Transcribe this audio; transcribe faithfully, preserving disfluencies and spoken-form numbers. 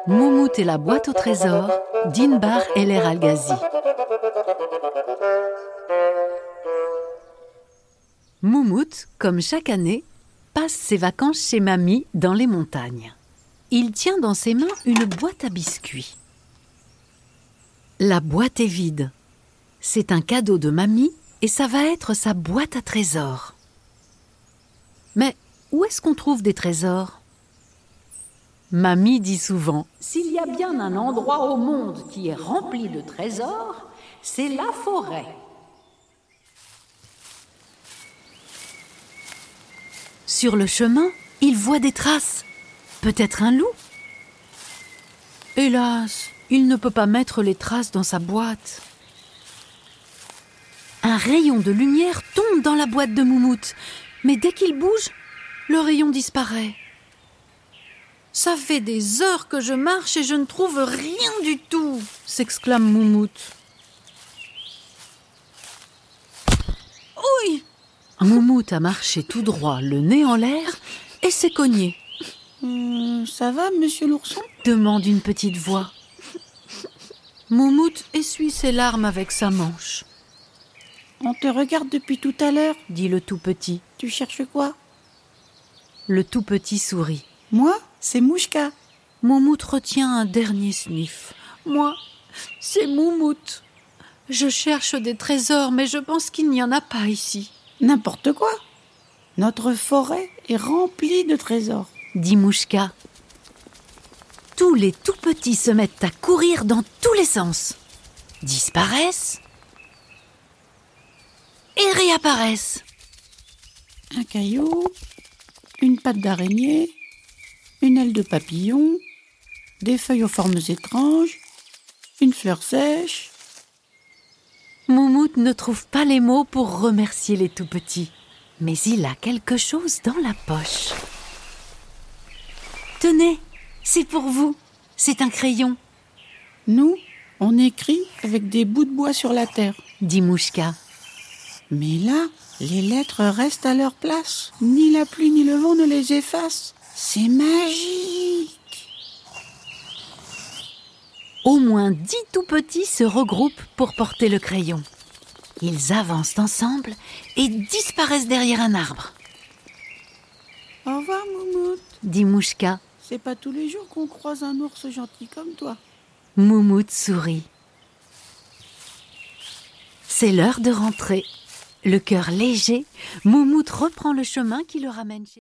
Moumout et la boîte au trésor d'Inbar Eller Al-Ghazi. Moumout, comme chaque année, passe ses vacances chez Mamie dans les montagnes. Il tient dans ses mains une boîte à biscuits. La boîte est vide. C'est un cadeau de Mamie et ça va être sa boîte à trésors. Mais où est-ce qu'on trouve des trésors ? Mamie dit souvent « S'il y a bien un endroit au monde qui est rempli de trésors, c'est la forêt. » Sur le chemin, il voit des traces. Peut-être un loup ? Hélas, il ne peut pas mettre les traces dans sa boîte. Un rayon de lumière tombe dans la boîte de Moumout, mais dès qu'il bouge, le rayon disparaît. « Ça fait des heures que je marche et je ne trouve rien du tout !» s'exclame Moumout. « Ouille !» Moumout a marché tout droit, le nez en l'air, et s'est cogné. Euh, « Ça va, monsieur l'ourson ?» demande une petite voix. Moumout essuie ses larmes avec sa manche. « On te regarde depuis tout à l'heure, » dit le tout petit. « Tu cherches quoi ?» Le tout petit sourit. « Moi, c'est Mouchka. » Moumout retient un dernier sniff. « Moi, c'est Moumout. Je cherche des trésors, mais je pense qu'il n'y en a pas ici. » « N'importe quoi. Notre forêt est remplie de trésors, » dit Mouchka. Tous les tout petits se mettent à courir dans tous les sens, disparaissent et réapparaissent. Un caillou, une patte d'araignée, une aile de papillon, des feuilles aux formes étranges, une fleur sèche. Moumout ne trouve pas les mots pour remercier les tout petits, mais il a quelque chose dans la poche. Tenez, c'est pour vous, c'est un crayon. Nous, on écrit avec des bouts de bois sur la terre, dit Mouchka. Mais là, les lettres restent à leur place. Ni la pluie ni le vent ne les effacent. C'est magique. Au moins dix tout petits se regroupent pour porter le crayon. Ils avancent ensemble et disparaissent derrière un arbre. Au revoir, Moumout, dit Mouchka. C'est pas tous les jours qu'on croise un ours gentil comme toi. Moumout sourit. C'est l'heure de rentrer. Le cœur léger, Moumout reprend le chemin qui le ramène chez